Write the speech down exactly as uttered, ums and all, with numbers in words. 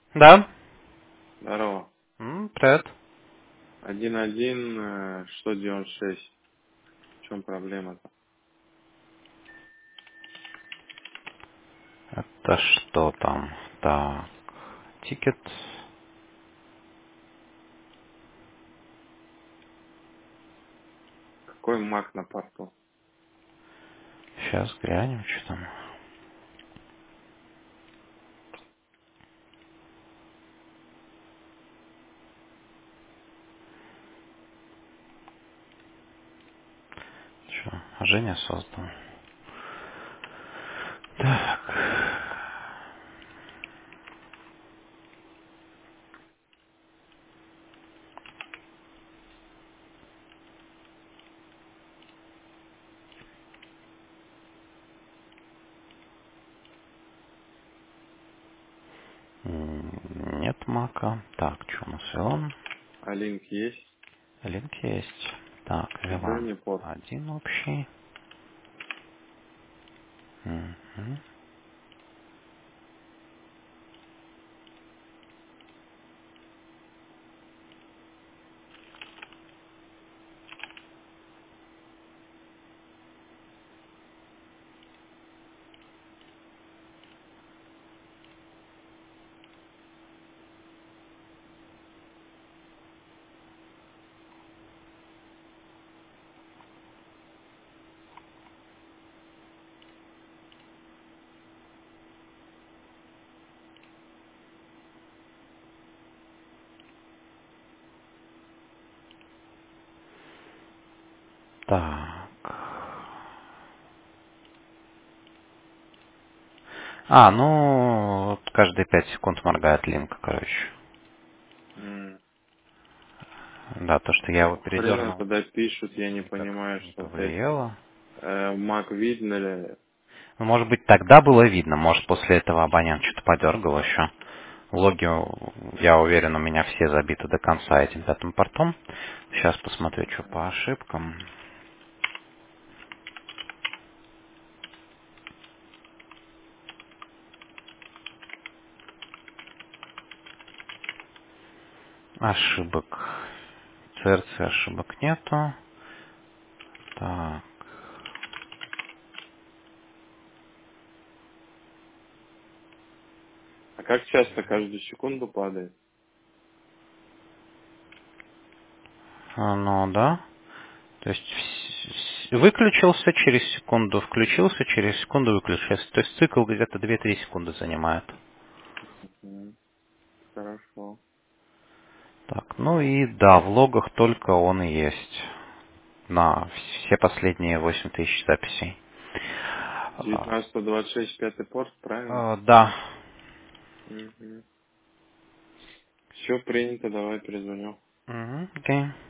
Да? Здорово. М, привет. Один один, э, что девяносто шесть. В чем проблема-то? Это что там? Так, тикет. Какой маг на порту? Сейчас глянем, что там. Что? Женя создал. Так. М, Нет мака. Так, что у нас Вилан? А линк есть? Линк есть. Так, Сделай Вилан. мне порт. Один общий. Мгм. Так. А, ну, вот каждые пять секунд моргает линк, короче. М. Да, то, что я его Хрена передернул, тогда пишут, я не никак понимаю, не что опять повлияло. э, маг видно ли. Ну, может быть, тогда было видно, может, после этого абонент что-то подергал еще. Логи, я уверен, у меня все забиты до конца этим пятым портом. Сейчас посмотрю, что по ошибкам. Ошибок. цэ эр цэ ошибок нету. Так. А как часто каждую секунду падает? А, ну, да. То есть вс- вс- выключился через секунду, включился через секунду, выключился. То есть цикл где-то две-три секунды занимает. М. Хорошо. Так, ну и да, в логах только он и есть. На все последние восемь тысяч записей. А, девятнадцать сто двадцать шесть, пятый порт, правильно? а, да. Угу. Все принято, давай перезвоню. Мгм, окей.